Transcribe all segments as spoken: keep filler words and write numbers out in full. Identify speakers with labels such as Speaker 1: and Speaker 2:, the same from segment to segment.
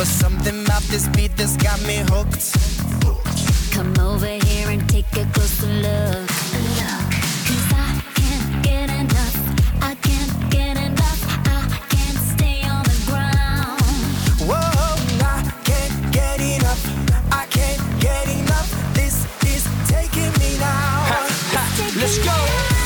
Speaker 1: But something about this beat that's got me hooked.
Speaker 2: Come over here and take a closer look. Cause I can't get enough. I can't get enough. I can't stay on the ground.
Speaker 1: Whoa, I can't get enough. I can't get enough. This is taking me now. Ha, ha, let's go.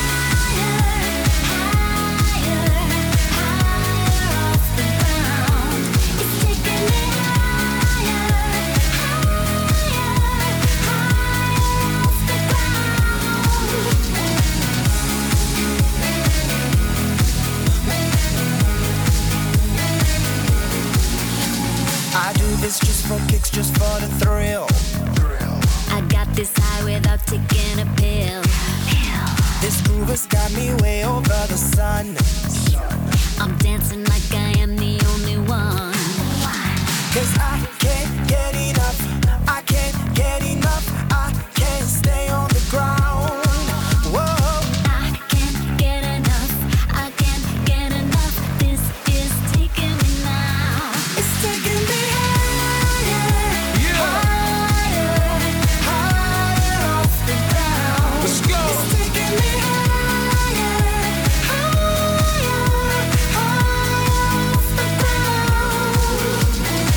Speaker 1: I do this just for kicks, just for the thrill.
Speaker 2: I got this high without taking a pill.
Speaker 1: This groove has got me way over the sun.
Speaker 2: I'm dancing like I am the only one.
Speaker 1: Cause I can't get enough. I can't get enough. I can't stay on the ground. Whoa,
Speaker 2: I can't get enough. I can't get enough. This is taking me now.
Speaker 1: it's taking me higher, higher, higher off the ground. Let's go. It's taking me higher, higher, higher off the ground.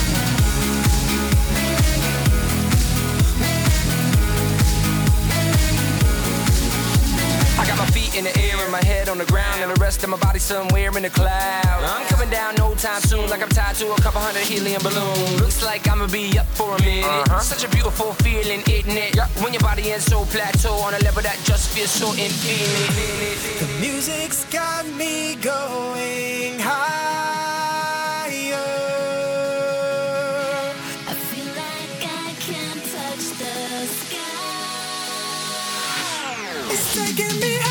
Speaker 3: I got my feet in the air and my head on the ground, and the rest of my body somewhere in the cloud. I'm coming down no time soon, like I'm tied to a couple hundred helium balloons. Looks like I'ma be up for a minute. Uh-huh. Such a beautiful feeling, isn't it? Yeah. When your body is so plateau on a level that just feels so infinite.
Speaker 1: The music's got me going higher.
Speaker 2: I feel like I can touch the sky.
Speaker 1: It's taking me higher.